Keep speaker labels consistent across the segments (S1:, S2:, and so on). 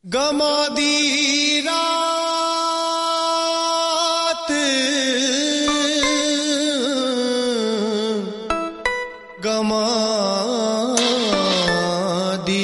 S1: गमा दी रात गमा दी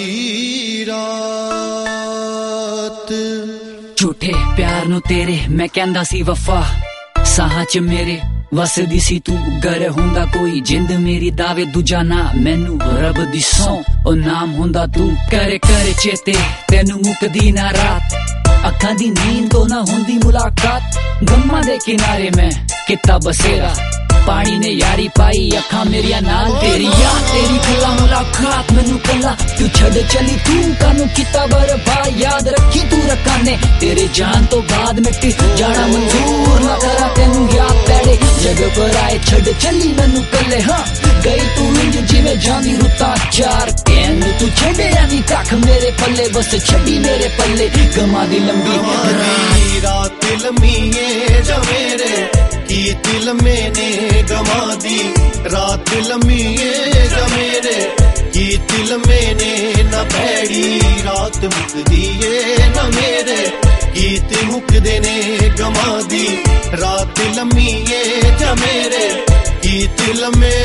S1: रात
S2: झूठे प्यार नू तेरे मैं कहंदा सी वफा साहां च मेरे वसदी सी तू घर हुंदा कोई जिंद मेरी दावे दूजा ना मैनू रब दी सौं ओ नाम हुंदा तू करे करे चेते तेनू मुकदी ना रात अखां दी नींद तो ना हुंदी मुलाकात गम्मा दे किनारे मैं किता बसेरा पानी ने यारी पाई अखां मेरिया नाल तेरी याद तेरी भला मुलाकात मैनू कला तू छड़ चली तू कानू किता बर्बा याद रखी तू रखाने तेरे जान तो बाद मिट्टी जाना मंजूर ना करा तेनू याद तेरे जग पर आए छड़ चली मैनू कले हाँ गई तू इंज जिवें जांदी रुता चार कहन तू छड़े यानी कख मेरे पल्ले बस छड़ी मेरे पल्ले गमा दी लंबी
S1: रात लम्मी जा मेरे की दिल मैंने गमा दी रात लम्मी जा मेरे की दिल मैंने न भैड़ी रात मुकदी न मेरे गीत मुकदे ने गमा दी रात लम्मी जा मेरे गीत लम्मे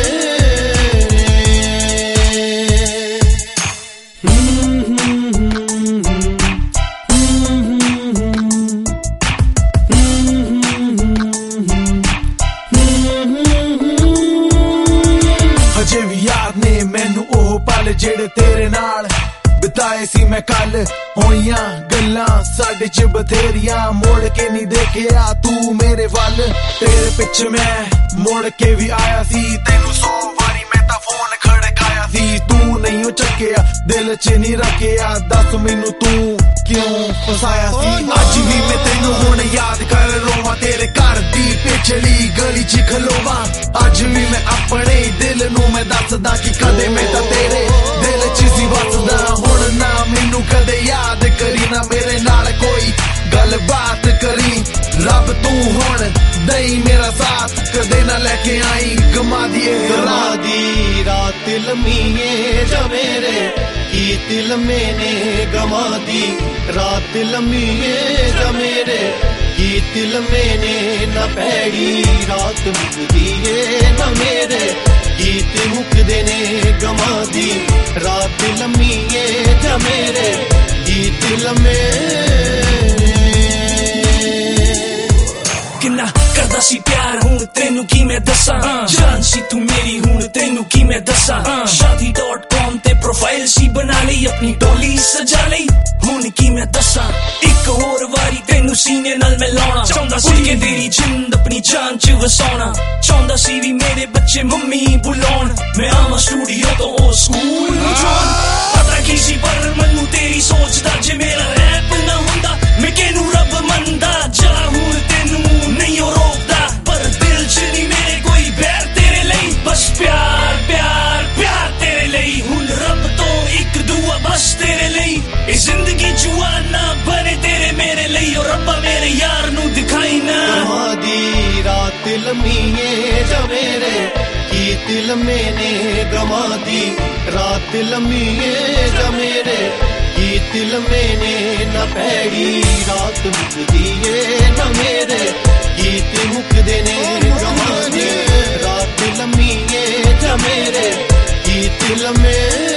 S3: अजे भी याद ने मैनू ओह पल जेड़े तेरे नाल बिताए सी मैं कल होइयां गल्लां साडे च बथेरियां मोड़ के नहीं देखिया तू मेरे वल तेरे पिछे मैं मुड़ के भी आया सी तेनू 100 वारी मैं तां फोन खड़काया सी तू नहीं हो चक्किया दिल च नहीं रखिया दस मैनू तू क्यों फसाया सी अज भी मैं तेनू हुण याद कर रोवां तेरे घर दी पिछली गली च खलोवां अज भी मैं अपने दिल नू मैं दसदा कि कदे मैं तां तेरे दिल च सी वसदा हुण ना मैनू कदे याद करी ना मेरे नाल कोई गल बात करी रब तू हुण दई मेरा साथ कदे ना लेके आई गमा दी
S1: रात लम्मी जा मेरे की दिल मैंने गमा दी रात लम्मी जा मेरे की दिल मैंने न भैड़ी रात मुकदी न मेरे गीत मुकदे ने गमा दी रात लम्मी जा मेरे गीत लम्मे
S4: किन्ना करदा सी प्यार हुण तेनू की मैं दस्सां जान सी तू मेरी हुण तेनू की मैं दस्सां शादी.com ते प्रोफाइल सी बना लई अपनी डोली सजा लई हुण की मैं दस्सां एक होर वारी तेनू सीने नाल मैं लाउणा चाहुंदा सी कि तेरी जिंद अपनी जान च वसाउणा चाहुंदा सी भी मेरे बच्चे मम्मी बुलाउण मैं आवां स्टूडियो तो ओ स्कूल नूं जाण पता की सी पर मैनू तेरी सोचदा जे मेरा रैप ना हुंदा मैं किनू रब मनदा जा हुण तेनू नहीं हो रोकदा पर दिल च नहीं मेरे कोई बैर तेरे लई बस प्यार प्यार प्यार तेरे लई हुण रब तो एक दुआ बस तेरे लई ए जिंदगी जुआ ना बने तेरे मेरे लई और रब्बा मेरे यार नू दिखाई ना
S1: गमा दी रात लम्मी जा मेरे की दिल मैंने गमा दी रात लम्मी जा मेरे की दिल मैंने न भैड़ी रात मुकदी न मेरे गीत मुकदे ने गमा दी रात लम्मी जा मेरे गीत लम्मे